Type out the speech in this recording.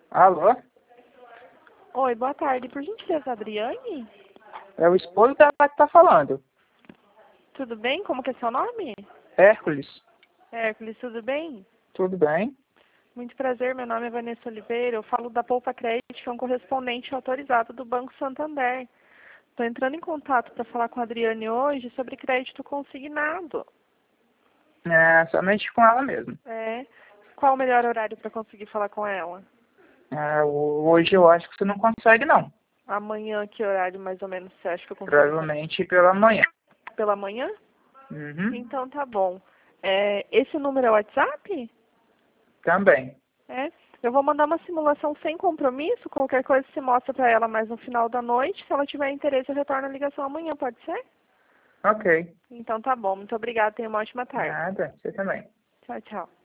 Alô? Oi, boa tarde. Por gentileza, Adriane? É o esposo dela que tá falando. Tudo bem? Como que é seu nome? Hércules. Hércules, tudo bem? Tudo bem? Muito prazer, meu nome é Vanessa Oliveira. Eu falo da Poupa Crédito, que é um correspondente autorizado do Banco Santander. Estou entrando em contato para falar com a Adriane hoje sobre crédito consignado. É, somente com ela mesmo. Qual o melhor horário para conseguir falar com ela? Hoje eu acho que você não consegue, não. Amanhã, que horário mais ou menos você acha que eu consigo? Provavelmente pela manhã. Pela manhã? Uhum. Então tá bom. Esse número é o WhatsApp? Também. Eu vou mandar uma simulação sem compromisso. Qualquer coisa se mostra para ela mais no final da noite. Se ela tiver interesse, eu retorno a ligação amanhã, pode ser? Ok. Então tá bom. Muito obrigada. Tenha uma ótima tarde. Nada. Você também. Tchau, tchau.